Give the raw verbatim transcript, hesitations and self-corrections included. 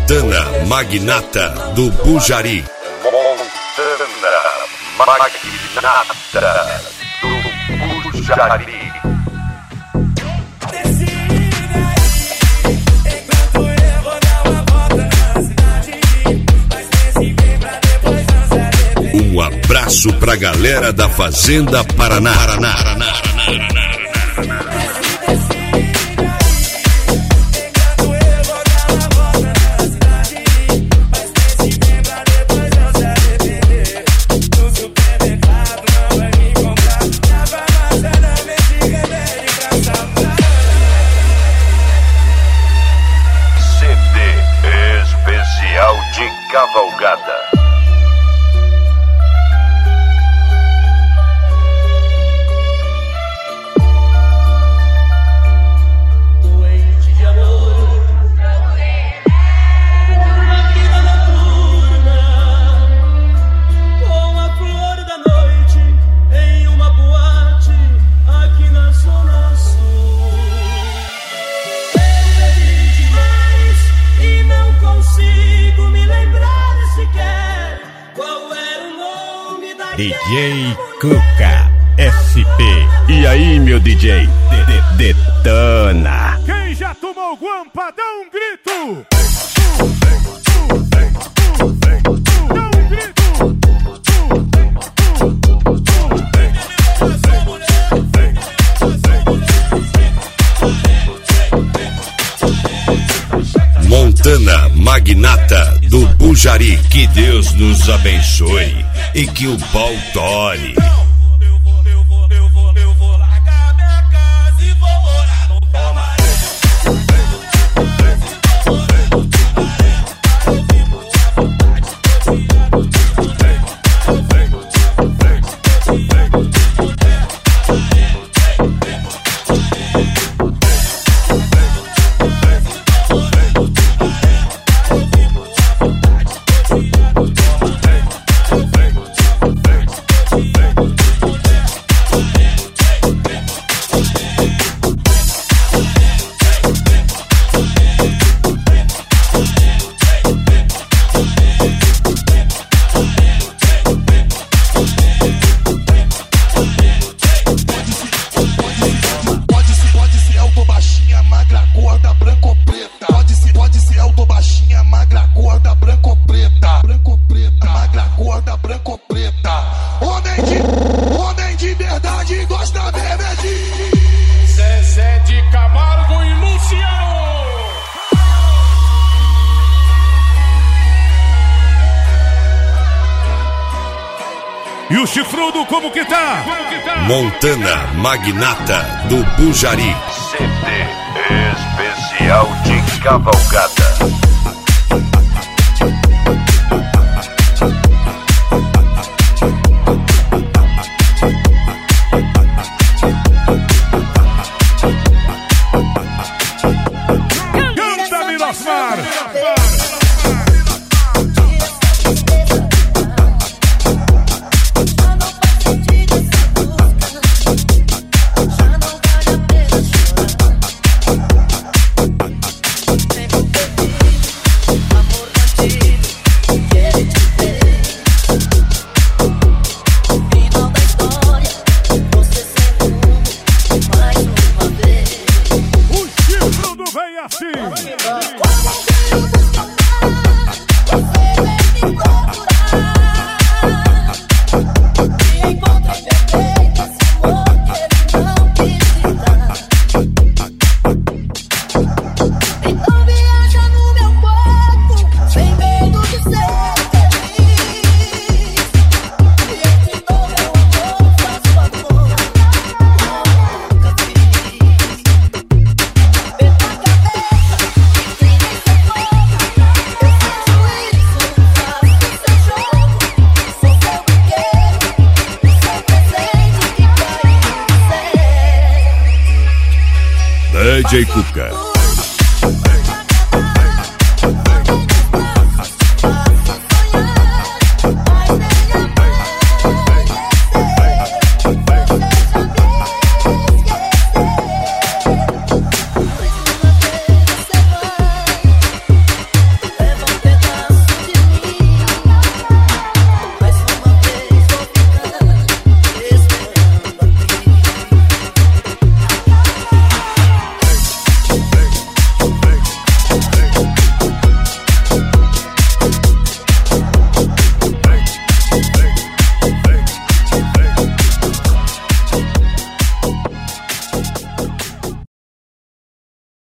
Montana Magnata do Bujari. Montana Magnata do Bujari. Um abraço pra galera da Fazenda Paraná. Paraná, Paraná, Paraná. C D especial de cavalgada. D J Cuca S P. E aí, meu D J? De Detona. Quem já tomou guampa, dá um grito. Dá um grito. Montana Magnata do Bujari. Que Deus nos abençoe e que o pau tore. E o chifrudo como que tá? Como que tá? Montana Magnata do Bujari. C D especial de cavalgada. Canta, Mirosmar! D J Cuca